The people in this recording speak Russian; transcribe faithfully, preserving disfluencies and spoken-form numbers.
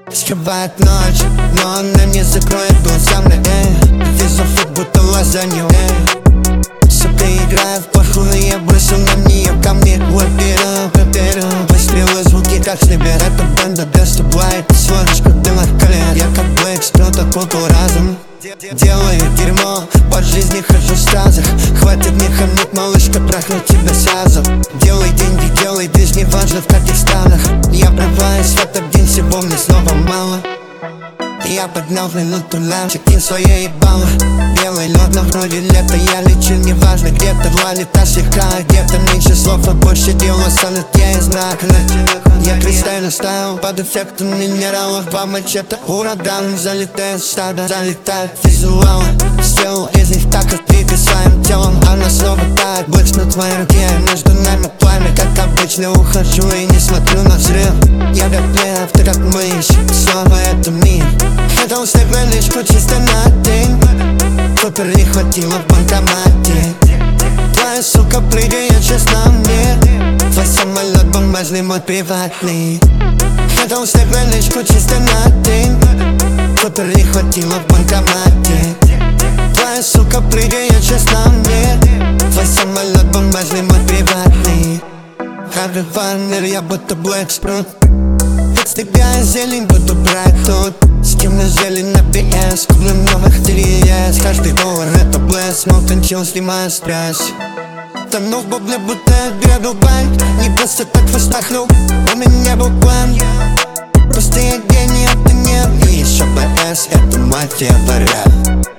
Скрывает ночь, но она не закроет глаза мне, эй. Вижу фиг, будто лазанью, эй. Себе играю в плохую, я бросил на нее камни. Лапиру, папиру, выстрелы, звуки как с небес. Это банда гастарбайт, смотришь, как дымок колен. Я как Блэк, сплю такой разум. Делаю дерьмо, по жизни хожу в стазах. Хватит мне хамнуть, малышка, трахну тебя сразу. Делай деньги, делай дышь, неважно в каких странах. Я врываюсь в этот день, всего мне снова мало. Я поднял в минуту лям, чекин своей ебало. Белый лед, но вроде лето, я лечу, неважно где-то. Два лета слегка, где-то меньше слов, а больше дела сонет, я из знака. Я кристально ставил под эффектом минералов. Два мачете, ураган, залетает стадо, залетает визуалы. Сделал из них так, как двигай своим телом. Она снова тает, блэкс на твоей руке. Между нами пламя, как обычно, ухожу и не смотрю на взрыв. Я как лев, ты как мышь, снова это мир. Это успех на лишку чисто на день. Супер не хватило в банкомате. Твоя сука прыгает честно мне. Твой самолет бумажный, мой приватный. Это успех на лишку чисто на день. Супер не хватило в банкомате. Твоя сука прыгает честно мне. Твой самолет бумажный, мой приватный. Харви Вайнер, я будто Блэк Спрут. С тебя зелень буду брать тут. С кем на зелень на пи эс. Куплю новых три эс. Каждый доллар это блеск. Смог танчил, снимая стресс. Тону в бабле, будто я Дубай. Не просто так фастахнул, у меня был план. Просто я гений, а ты нет. И еще бэ эс, это мафия рэп.